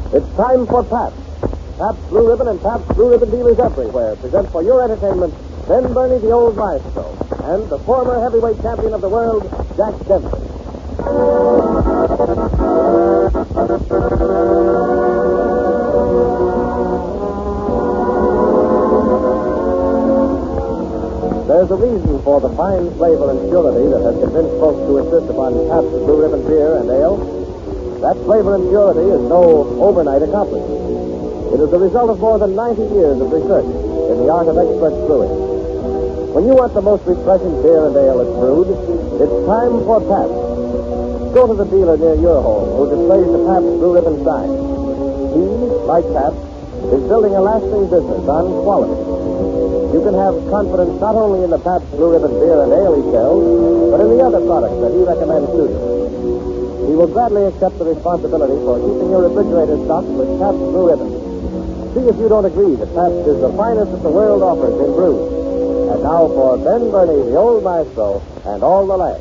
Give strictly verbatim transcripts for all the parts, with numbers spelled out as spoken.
It's time for Pabst. Pabst Blue Ribbon and Pabst Blue Ribbon dealers everywhere present for your entertainment Ben Burney, the old maestro, and the former heavyweight champion of the world, Jack Dempsey. There's a reason for the fine flavor and purity that has convinced folks to insist upon Pabst Blue Ribbon beer and ale. That flavor and purity is no overnight accomplishment. It is the result of more than ninety years of research in the art of expert brewing. When you want the most refreshing beer and ale that's brewed, it's time for Pabst. Go to the dealer near your home who displays the Pabst Blue Ribbon sign. He, like Pabst, is building a lasting business on quality. You can have confidence not only in the Pabst Blue Ribbon beer and ale he sells, but in the other products that he recommends to you. He will gladly accept the responsibility for keeping your refrigerator stocked with Pabst Blue Ribbon. See if you don't agree that Pabst is the finest that the world offers in brew. And now for Ben Burney, the old maestro, and all the lads.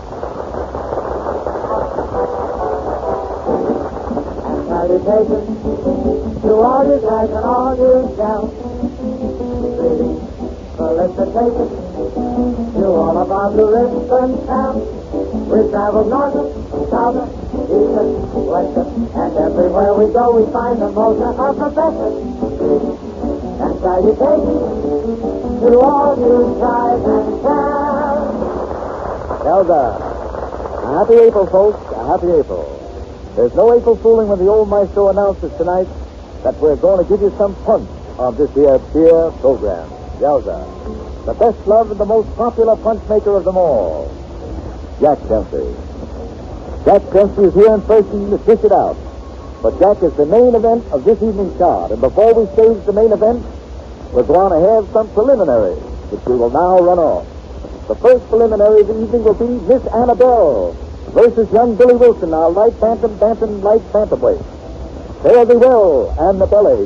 And salutations to all you guys and all you gals. Greetings, felicitations to all of our Blue Ribbon pals. We travel north, south, east, west, and everywhere we go we find the most of our professors. And salutations to all you guys and gals. Yowza. A happy April, folks. A happy April. There's no April fooling when the old maestro announces tonight that we're going to give you some punch of this here beer program. Yowza. The best loved and the most popular punch maker of them all, Jack Dempsey. Jack Dempsey is here in person to dish it out. But Jack is the main event of this evening's card. And before we stage the main event, we're going to have some preliminaries, which we will now run off. The first preliminary of the evening will be Miss Annabelle versus young Billy Wilson, our light bantam, bantam, light bantamweight. Fare thee well, Annabelle.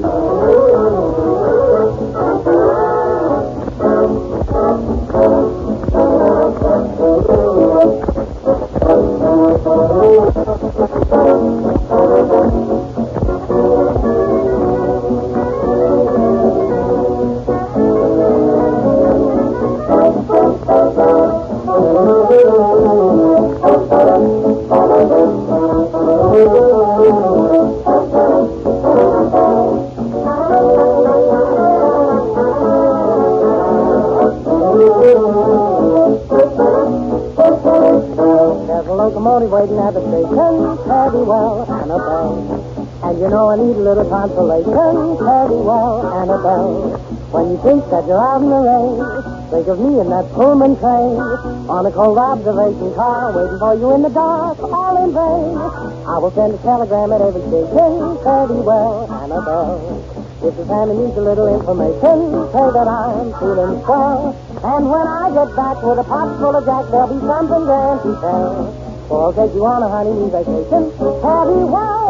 Locomotive waiting at the station, fare thee well, Annabelle. And you know I need a little consolation, fare thee well, Annabelle. When you think that you're out in the rain, think of me in that Pullman train, on a cold observation car, waiting for you in the dark, all in vain. I will send a telegram at every station, fare thee well, Annabelle. If this Annie needs a little information, say that I'm feeling swell. And when I get back with a pot full of Jack, there'll be something grand to tell. For I'll take you on a honeymoon vacation. Fare thee well,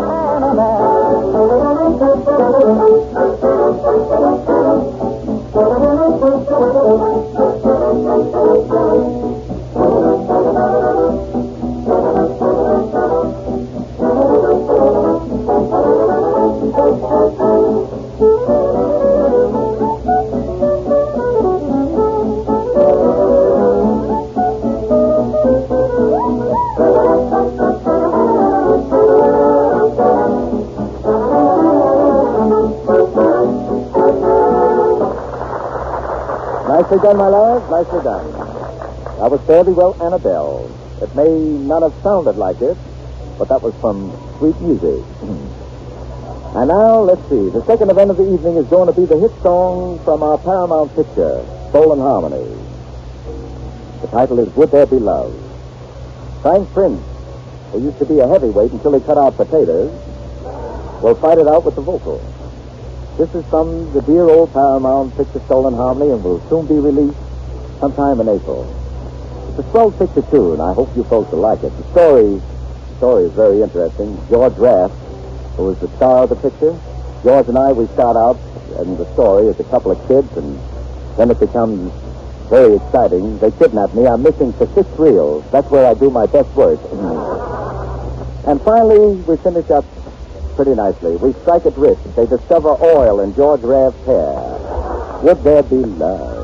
Nicely done, my lads, nicely done. That was Fare thee well, Annabelle. It may not have sounded like it, but that was from Sweet Music. And now, let's see. The second event of the evening is going to be the hit song from our Paramount picture, Stolen Harmony. The title is Would There Be Love? Frank Prince, who used to be a heavyweight until he cut out potatoes, will fight it out with the vocal. This is from the dear old Paramount picture Stolen Harmony and will soon be released sometime in April. It's a swell picture, too, and I hope you folks will like it. The story, the story is very interesting. George Raft, who is the star of the picture, George and I, we start out in the story as a couple of kids, and then it becomes very exciting. They kidnap me. I'm missing for six reels. That's where I do my best work. And finally, we finish up pretty nicely. We strike it rich. They discover oil in George Rave's hair. Would there be love?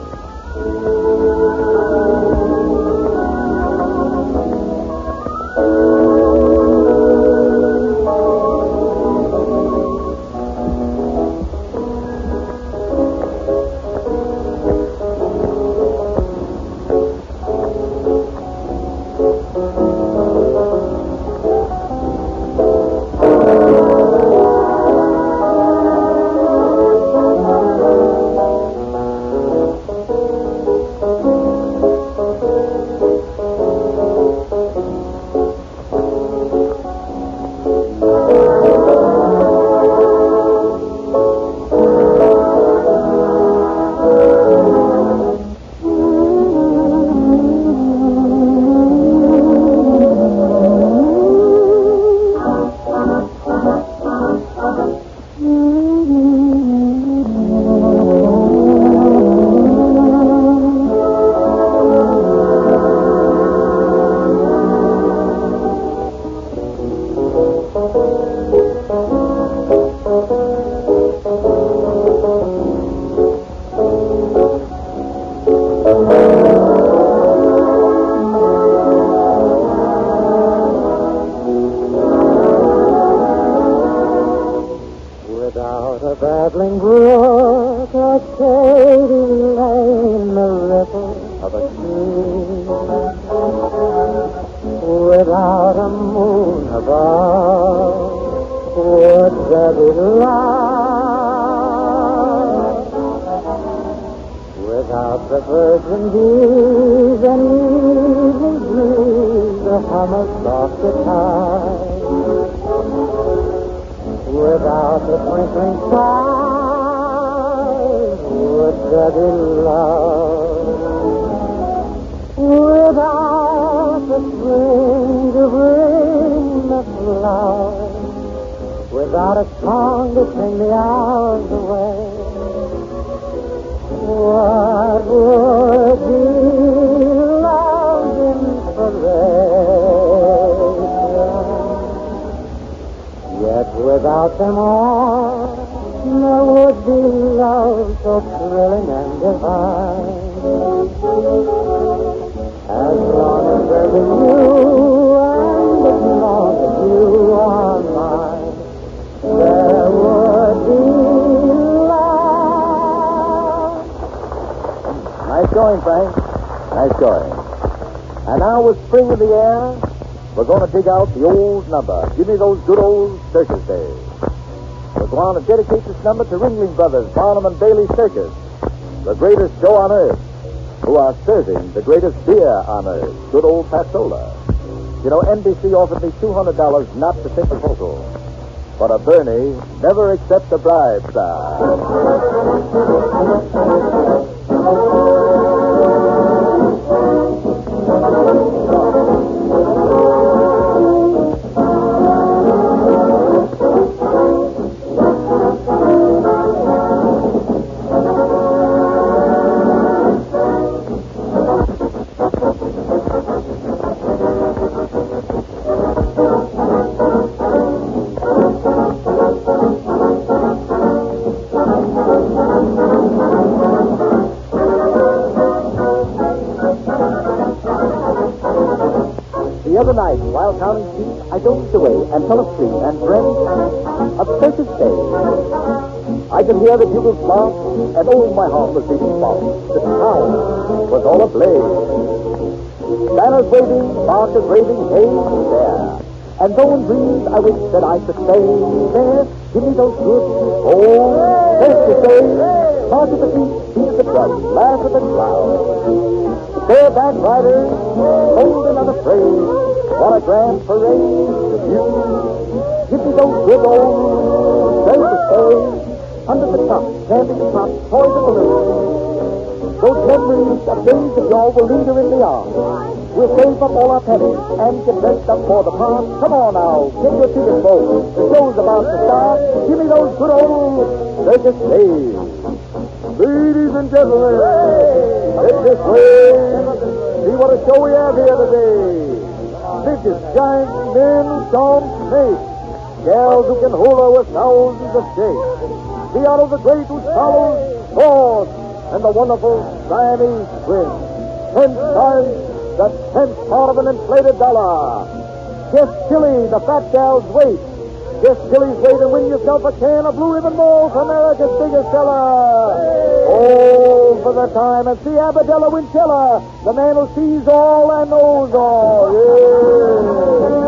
babbling brook, a shady lane, the ripple of a stream. Without a moon above, would there be love? Without the virgin bees and evening breeze, the hum of soft guitar. Without the twinkling stars, would there be love? Without the spring to bring the flowers, without a song to sing the hours away, what would be love's inspiration? Yet without them all, there would be love so thrilling and divine. As long as there be you, and as long as you are mine, there would be love. Nice going, Frank. Nice going. And now with spring in the air, we're going to dig out the old number. Give me those good old circus days. We're going to dedicate this number to Ringling Brothers, Barnum and Bailey Circus, the greatest show on earth, who are serving the greatest beer on earth, good old Pasola. You know, N B C offered me two hundred dollars not to take a photo. But a Bernie never accepts a bribe, sir. The other night, while counting sheep, I dozed away and fell asleep and dreamt of circus days. I could hear the bugles blast, and oh, my heart was beating fast. The town was all ablaze. Banners waving, barkers raving, hey, there. And though in dreams I wished that I could stay there, give me those good old circus days. March at the beat, beat at the drum, laugh at the crowd. Bareback riders, bold and unafraid. What a grand parade to view. Give me those good old circus days. Under the top, candy top, toys and balloons. Those memories of days of yore will linger in the arms. We'll save up all our pennies and get dressed up for the part. Come on now, get your tickets, folks. The show's about to start. Give me those good old circus days. Ladies and gentlemen, it's this way. See what a show we have here today. This is Giant Men Tom Smith. Gals who can hula with thousands of shapes. The out of the great who swallows swords and the wonderful Siamese twins. Ten times the tenth part of an inflated dollar. Guess Chili, the fat gal's weight. Guess Chili's weight and win yourself a can of Blue Ribbon Malt, America's biggest seller. Oh, for the time, and see Abadella Winchella, the man who sees all and knows all. Yeah.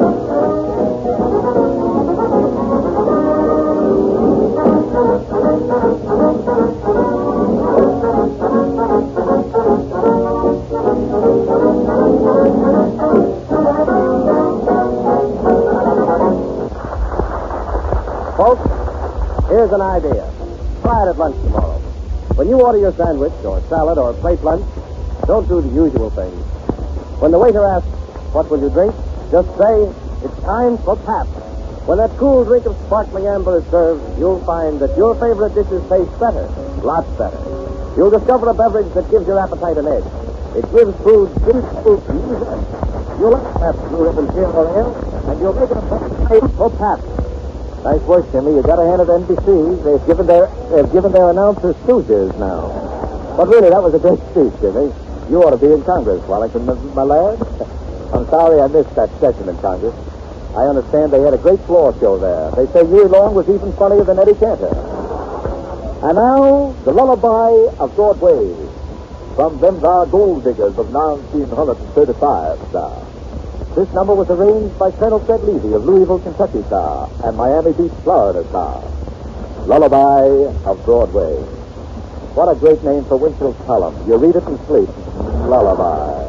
Folks, here's an idea. Try it at lunch tomorrow. When you order your sandwich or salad or plate lunch, don't do the usual things. When the waiter asks, what will you drink? Just say, it's time for Pabst. When that cool drink of sparkling amber is served, you'll find that your favorite dishes taste better, lots better. You'll discover a beverage that gives your appetite an edge. It gives food deep food. You'll like Pabst Blue Ribbon Pale Ale, and you'll make it a better taste for Pabst. Nice work, Jimmy. You got a hand at N B C. They've given their they've given their announcers stooges now. But really, that was a great speech, Jimmy. You ought to be in Congress, Wellington, my lad. I'm sorry I missed that session in Congress. I understand they had a great floor show there. They say Huey Long was even funnier than Eddie Cantor. And now, the lullaby of Broadway from them thar gold diggers of nineteen thirty-five, sir. This number was arranged by Colonel Fred Levy of Louisville, Kentucky, sir, and Miami Beach, Florida, sir. Lullaby of Broadway. What a great name for Winfield's column. You read it and sleep. Lullaby.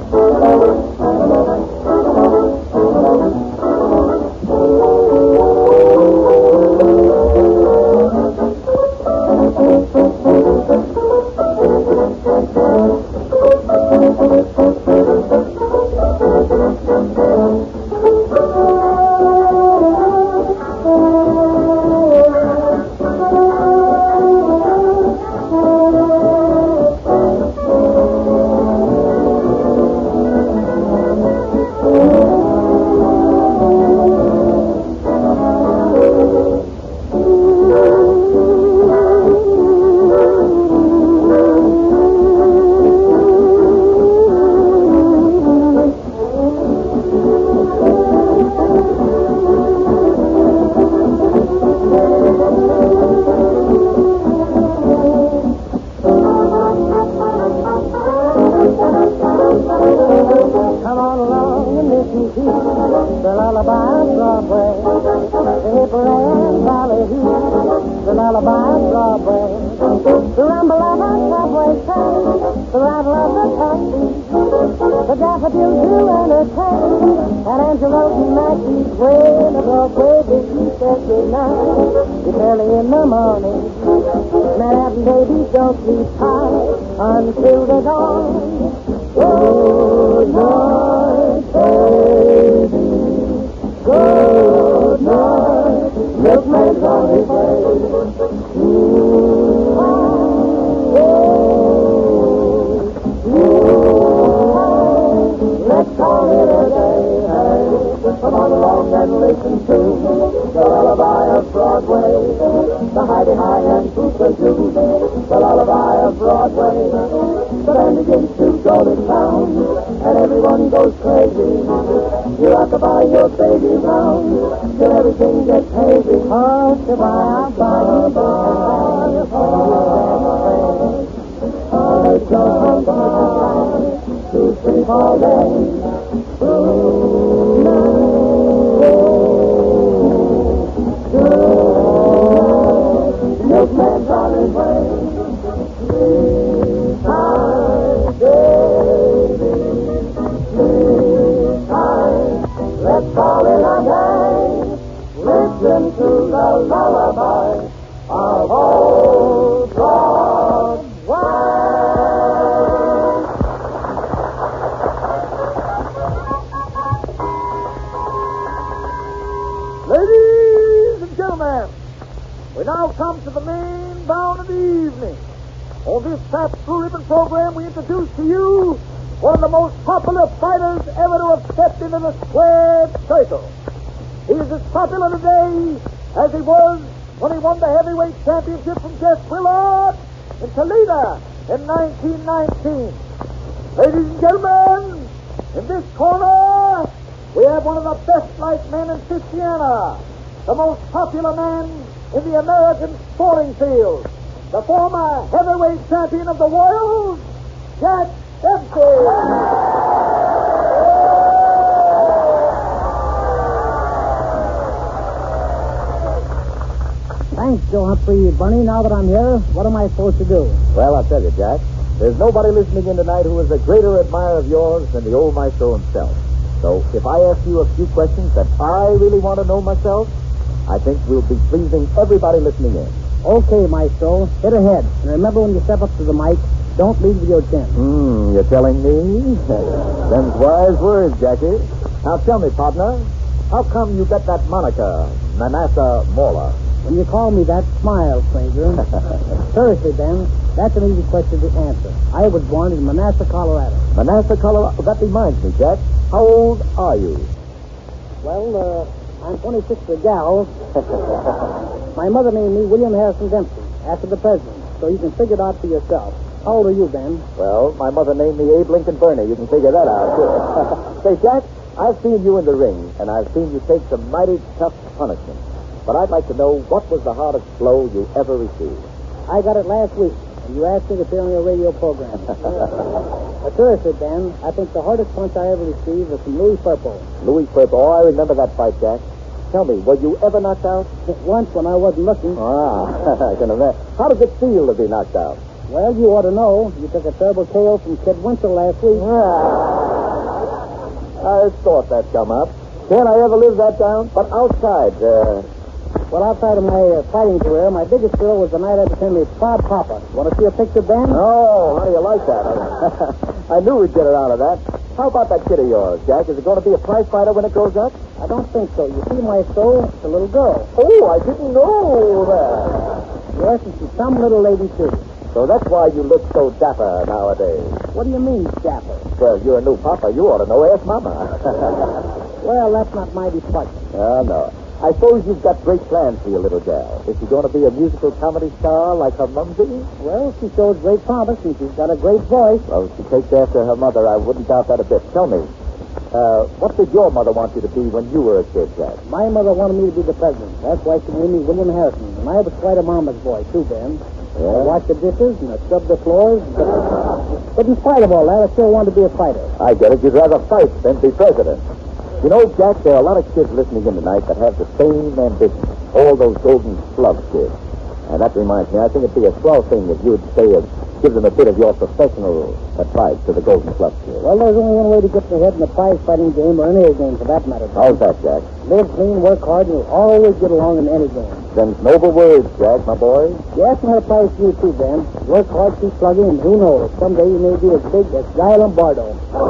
Until the dawn. Good night, baby. Good night. Milkman's on his way. Ooh, oh, oh. Let's call it a day. Hey, come on along and listen to the lullaby of Broadway. The hidey-high and poop-a-doo. The lullaby of Broadway. The band begins to go to town, and everyone goes crazy. You have to buy your baby round till everything gets hazy. Oh, to buy a lullaby, I jump on two, three, four days. Ooh, no, milkman's on his way. Sleep tight, baby. Sleep tight. Let's call it a day. Listen to the lullaby of old Broadway. Ladies and gentlemen, we now come to the main bound of the evening. On this Pabst Blue Ribbon program, we introduce to you one of the most popular fighters ever to have stepped into the squared circle. He is as popular today as he was when he won the heavyweight championship from Jeff Willard in Toledo in nineteen nineteen. Ladies and gentlemen, in this corner, we have one of the best light men in Christiana, the most popular man in the American sporting field, the former heavyweight champion of the world, Jack Dempsey. Thanks, Joe Humphrey. Bunny, now that I'm here, what am I supposed to do? Well, I'll tell you, Jack. There's nobody listening in tonight who is a greater admirer of yours than the old maestro himself. So if I ask you a few questions that I really want to know myself, I think we'll be pleasing everybody listening in. Okay, Maestro. Hit ahead. And remember, when you step up to the mic, don't lead with your chin. Hmm, you're telling me? Them's wise words, Jackie. Now tell me, partner, how come you got that moniker, Manasseh Mauler? When you call me that, smile, stranger. Seriously, Ben, that's an easy question to answer. I was born in Manassas, Colorado. Manassas, Colorado? That reminds me, Jack. How old are you? Well, uh, I'm twenty-six for gals. My mother named me William Harrison Dempsey, after the president, so you can figure it out for yourself. How old are you, Ben? Well, my mother named me Abe Lincoln Burney. You can figure that out. Say, Jack, I've seen you in the ring, and I've seen you take some mighty tough punishment. But I'd like to know, what was the hardest blow you ever received? I got it last week, and you asked me to appear on your radio program. But seriously, Ben, I think the hardest punch I ever received was from Louis Firpo. Louis Firpo. Oh, I remember that fight, Jack. Tell me, were you ever knocked out? Once when I wasn't looking. Ah, I can imagine. How does it feel to be knocked out? Well, you ought to know. You took a terrible K O from Kid Winslow last week. Ah. I thought that'd come up. Can't I ever live that down? But outside, uh... Well, outside of my uh, fighting career, my biggest thrill was the night I became a proud papa. Want to see a picture, Ben? Oh, how do you like that? I knew we'd get around to that. How about that kid of yours, Jack? Is it going to be a prize fighter when it grows up? I don't think so. You see, Maestro, it's a little girl. Oh, I didn't know that. Yes, and she's some little lady, too. So that's why you look so dapper nowadays. What do you mean, dapper? Well, you're a new papa. You ought to know. Ask Mama. Well, that's not my department. Oh, no. I suppose you've got great plans for your little gal. Is she going to be a musical comedy star like her mumsy? Well, she shows great promise, and she's got a great voice. Well, if she takes after her mother, I wouldn't doubt that a bit. Tell me, uh, what did your mother want you to be when you were a kid, Jack? My mother wanted me to be the president. That's why she named me William Harrison. And I was quite a mama's boy, too, Ben. Yeah? I washed the dishes, and I scrubbed the floors. But, but in spite of all that, I still wanted to be a fighter. I get it. You'd rather fight than be president. You know, Jack, there are a lot of kids listening in tonight that have the same ambition. All those Golden Glove kids. And that reminds me, I think it'd be a swell thing if you would stay and give them a bit of your professional advice to the Golden Glove kids. Well, there's only one way to get ahead in a prize fighting game or any other game for that matter. How's that, Jack? Live clean, work hard, and you'll always get along in any game. Them noble words, Jack, my boy. Yes, and that applies to you, too, Ben. Work hard, keep plugging, and who knows, someday you may be as big as Guy Lombardo.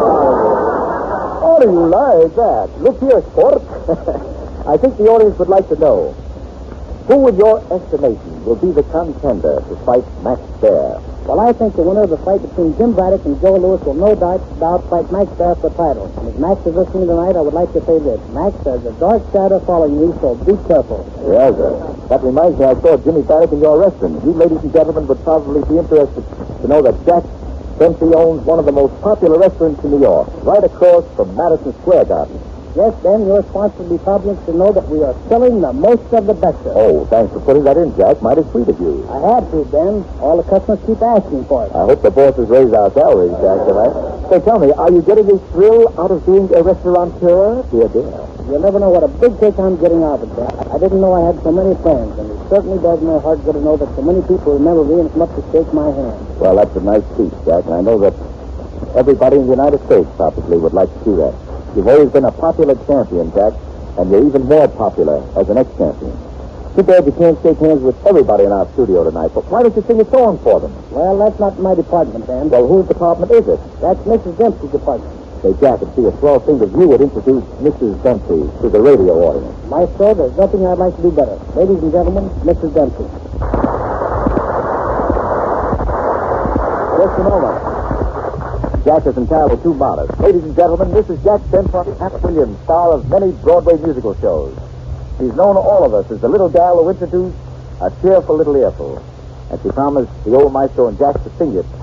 How do you like that? Look here, sport. I think the audience would like to know, who, in your estimation, will be the contender to fight Max Baer? Well, I think the winner of the fight between Jim Braddock and Joe Louis will no doubt, doubt fight Max Baer for the title. And if Max is listening tonight, I would like to say this. Max, there's a dark shadow following you, so be careful. Yes, sir. That reminds me, I saw Jimmy Braddock in your restaurant. You ladies and gentlemen would probably be interested to know that Jack Dempsey owns one of the most popular restaurants in New York, right across from Madison Square Garden. Yes, Ben, your sponsor will be public to know that we are selling the most of the best of it. Oh, thanks for putting that in, Jack. Mighty sweet of you. I had to, Ben. All the customers keep asking for it. I hope the bosses raise our salaries, Jack, tonight. Say, tell me, are you getting a thrill out of being a restaurateur? Dear, dear. You'll never know what a big kick I'm getting out of it, Ben. I didn't know I had so many friends, and it certainly does my heart good to know that so many people remember me and come up to shake my hand. Well, that's a nice speech, Jack, and I know that everybody in the United States probably would like to see that. You've always been a popular champion, Jack, and you're even more popular as an ex-champion. Too bad you can't shake hands with everybody in our studio tonight, but why don't you sing a song for them? Well, that's not my department, Ben. Well, whose department is it? That's Missus Dempsey's department. Say, Jack, it'd be a swell thing if you would introduce Missus Dempsey to the radio audience. Maestro, there's nothing I'd like to do better. Ladies and gentlemen, Missus Dempsey. Just a moment. Jack isn't terrible too modest. Ladies and gentlemen, this is Jack Benton, Hannah Williams, star of many Broadway musical shows. She's known to all of us as the little gal who introduced A Cheerful Little Earful. And she promised the old maestro and Jack to sing it.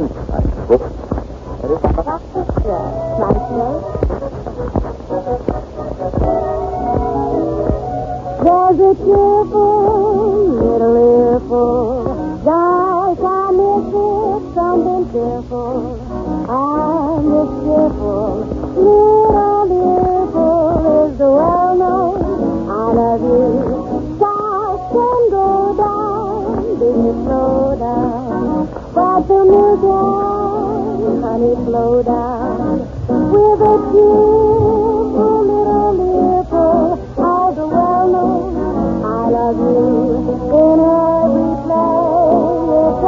There's a cheerful little earful, gosh, I miss it, something cheerful. I miss cheerful, little earful is the well-known I love you. Stars can go down, baby, slow down, but the milk and honey flow down with a cheerful little earful. All the well-known I love you in every play. It's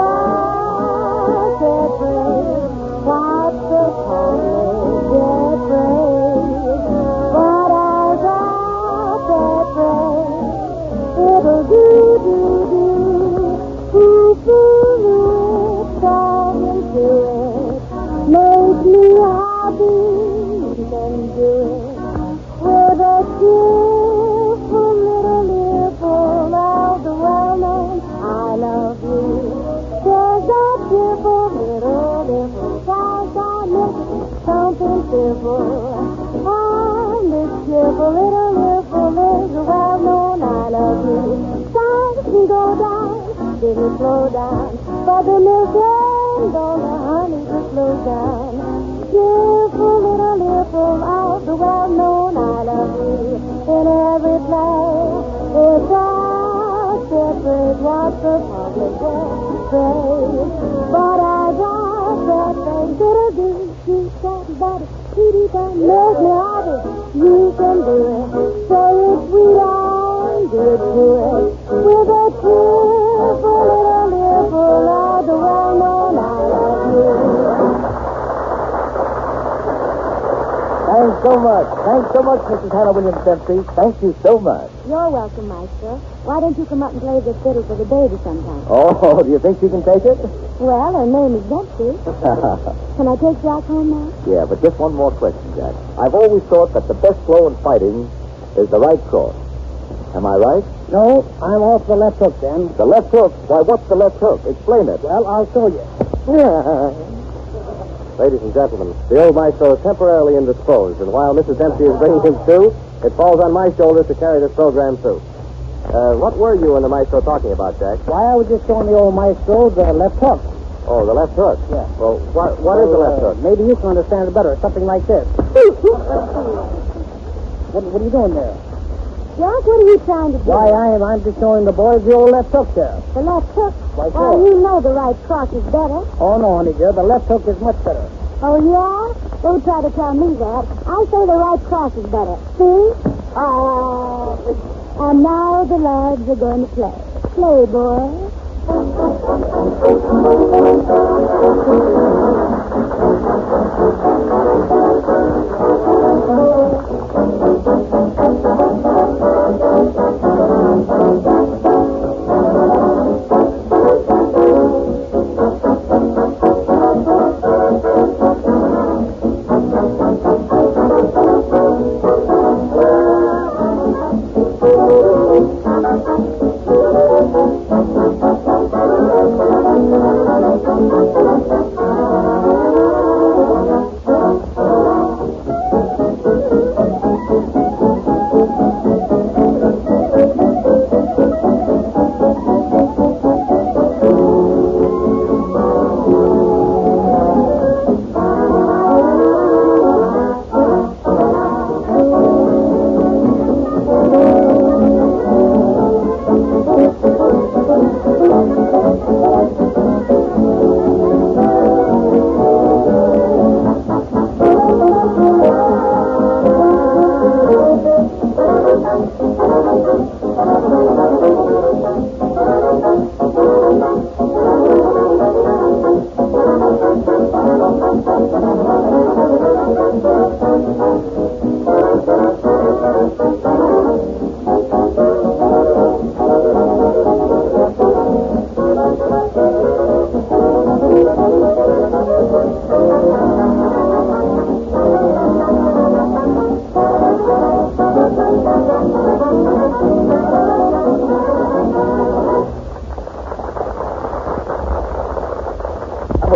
a sad phrase, what's the time get praise? But as I said phrase, it'll do, do, do, foo-foo, it, talking to it, make me happy, then do it with a cheerful little earful of the well-known I love you. There's a cheerful little earful, cause I miss something cheerful. And this cheerful little earful is the well-known I love you. Stars can go down, didn't slow down, but the milk and all the honey just slows down. Cheerful little earful of the well-known I love you in every play. It's a separate what the public praise. But as I said, things it'll do. You can't but it. Kitty can make me happy. You can do it. Say it sweet and do it to it. With a cheerful little earful of the well-known I love you. Thanks so much. Thanks so much, Missus Hannah Williams Dempsey. Thank you so much. You're welcome, Maestro. Why don't you come up and play the fiddle for the baby sometime? Oh, do you think she can take it? Well, her name is Dempsey. Can I take Jack home now? Yeah, but just one more question, Jack. I've always thought that the best blow in fighting is the right cross. Am I right? No, I'm off the left hook then. The left hook? Why, what's the left hook? Explain it. Well, I'll show you. Ladies and gentlemen, the old maestro is temporarily indisposed, and while Missus Dempsey is bringing him to, it falls on my shoulders to carry this program through. Uh, what were you and the maestro talking about, Jack? Why, I was just showing the old maestro the left hook. Oh, the left hook? Yeah. Well, what, what is the left uh, hook? Maybe you can understand it better. Something like this. what, what are you doing there? Jack, what are you trying to do? Why, I am, I'm just showing the boys the old left hook there. The left hook? Why, Well, sure. you know the right cross is better. Oh, no, honey dear, the left hook is much better. Oh, yeah? Don't try to tell me that. I say the right cross is better. See? Ah. And now the lads are going to play. Play, boy.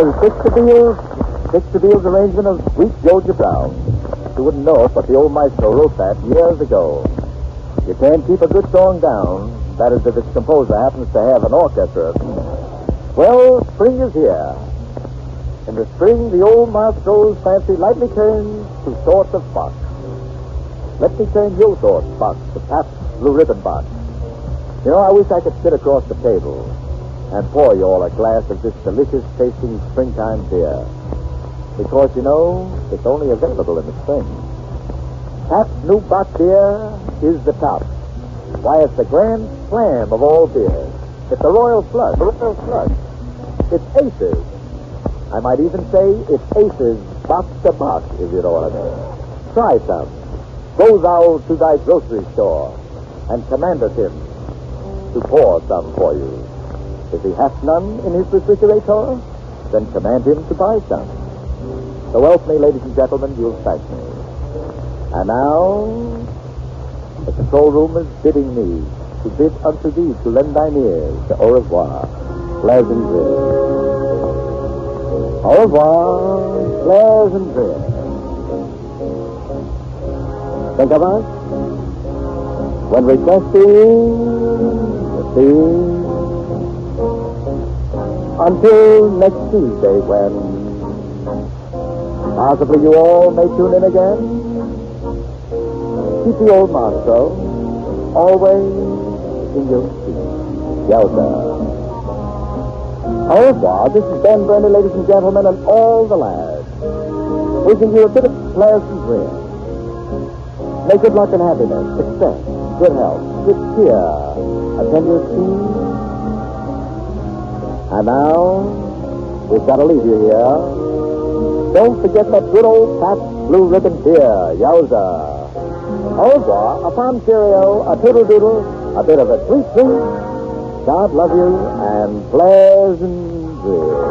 was Dick DeVille's, Dick DeVille's arrangement of Sweet Georgia Brown. You wouldn't know it, but the old maestro wrote that years ago. You can't keep a good song down, that is if its composer happens to have an orchestra. Well, spring is here. In the spring, the old maestro's fancy lightly turns to sorts of box. Let me turn your thoughts, box, the Pabst Blue Ribbon box. You know, I wish I could sit across the table and pour you all a glass of this delicious tasting springtime beer. Because, you know, it's only available in the spring. Pabst New Box Beer is the top. Why, it's the grand slam of all beers. It's the royal flush. The royal flush. It's Aces. I might even say it's Aces box to box, if you know what I mean. Try some. Go thou to thy grocery store and commandeth him to pour some for you. If he hath none in his refrigerator, then command him to buy some. So help me, ladies and gentlemen, you'll thank me. And now, the control room is bidding me to bid unto thee to lend thine ears to au revoir, Pleasantville. Au revoir, Pleasantville. Think of us when requesting the theme. Until next Tuesday, when possibly you all may tune in again. Keep the old maestro always in your seat. Yelda. Au revoir. This is Ben Burnley, ladies and gentlemen, and all the lads. Wishing you a bit of pleasant dreams. May good luck and happiness, success, good health, good cheer attend your team. And now, we've got to leave you here. Don't forget that good old Pabst Blue Ribbon beer, Yowza. Au revoir, a fond cheerio, a toodle-doodle, a bit of a sweet treat. God love you, and pleasant dreams.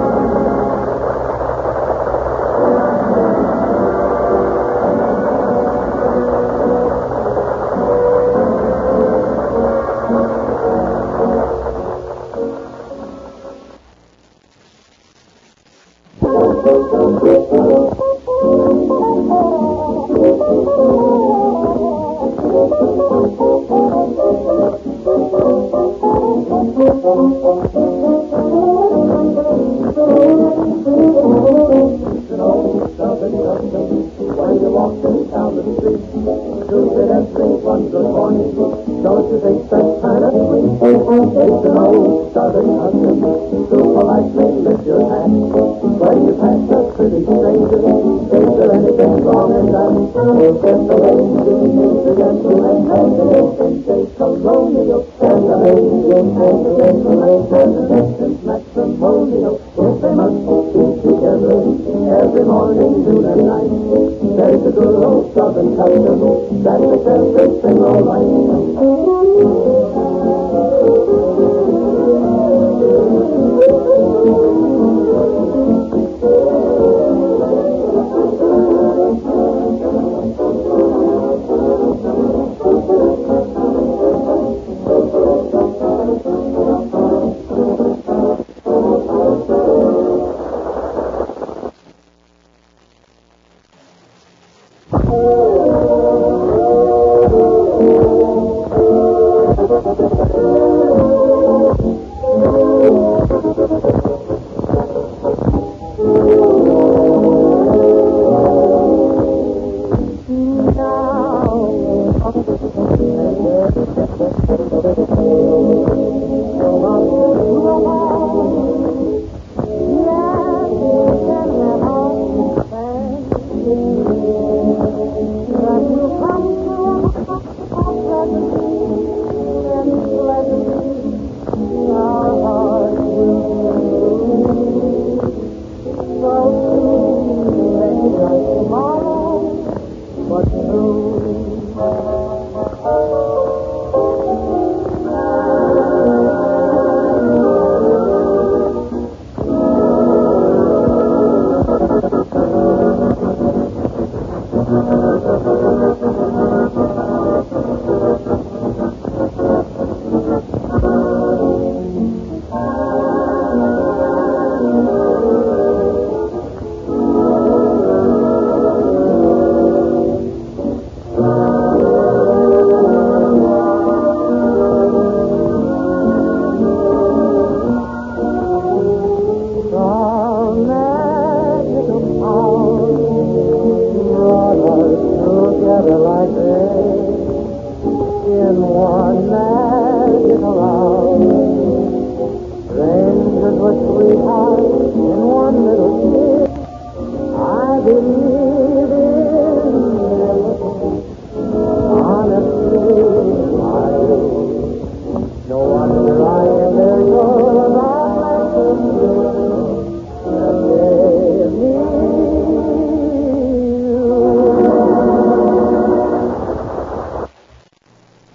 Every morning, noon and night, there's a good old southern custom that makes everything all right. one magical hour. Strangers with sweethearts in one little kiss. I believe